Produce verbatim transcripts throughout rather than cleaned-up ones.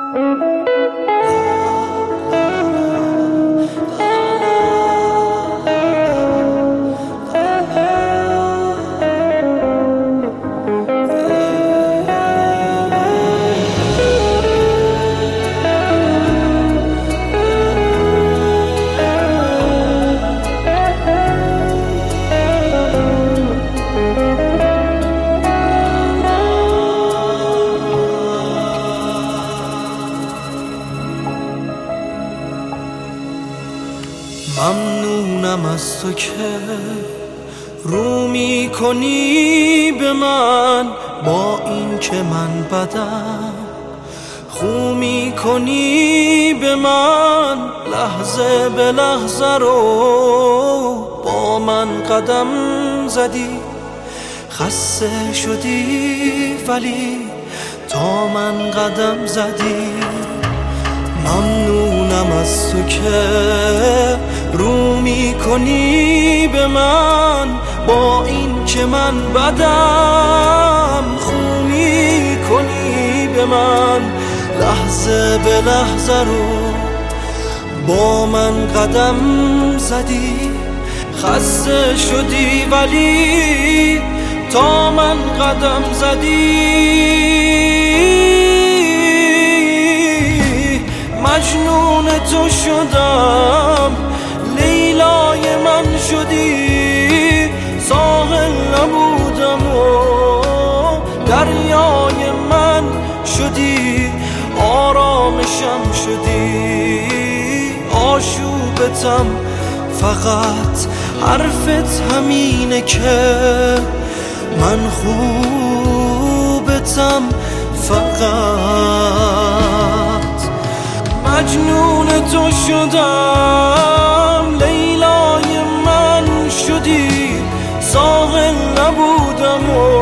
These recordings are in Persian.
ممنونم از تو که رو می کنی به من، با این که من بدم خو می کنی به من، لحظه به لحظه رو با من قدم زدی، خسته شدی ولی تا من قدم زدی. ممنونم از تو که رو می کنی به من، با این که من بدم خو می کنی به من، لحظه به لحظه رو با من قدم زدی، خسته شدی ولی تا من قدم زدی. مجنون تو شدم، لیلای من شدی، ساحل نبودم و دریای من شدی، آرامشم شدی، آشوبتم، فقط حرفت همینه که من خوبتم فقط. مجنون تو شدم، لیلای من شدی، ساحل نبودم و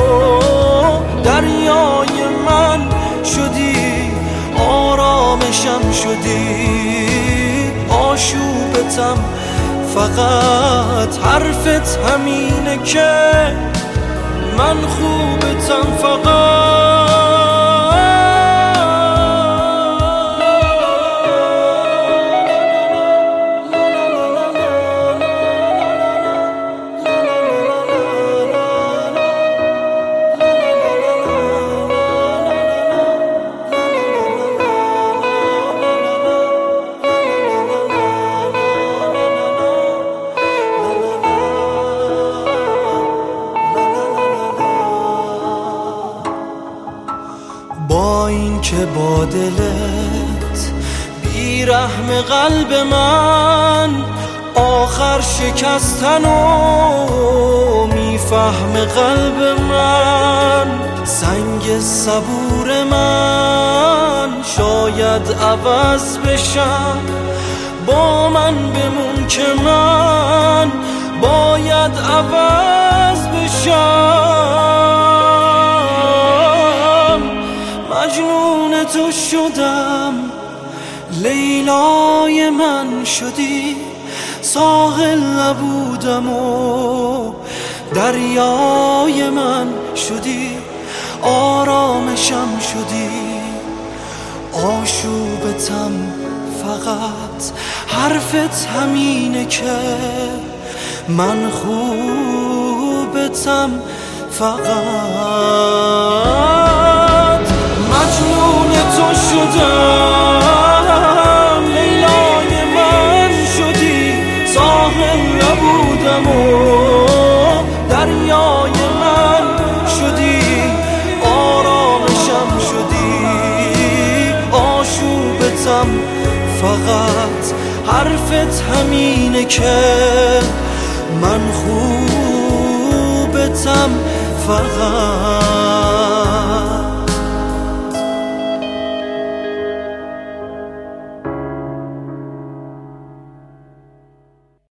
دریای من شدی، آرامشم شدی، آشوبتم، فقط حرفت همینه که من خوبتم فقط. با این که با دلت بیرحم قلب من، آخر شکستنو میفهم قلب من، سنگ صبور من شاید عوض بشم، با من بمون که من باید عوض بشم. مجنون تو شدم، لیلای من شدی، ساحل نبودم و دریای من شدی، آرامشم شدی، آشوبتم، فقط حرفت همینه که من خوبتم فقط. مجنون تو شدم، لیلای من شدی، ساحل نبودم و دریای من شدی، آرامشم شدی، آشوبتم، فقط حرفت همینه که من خوبتم فقط.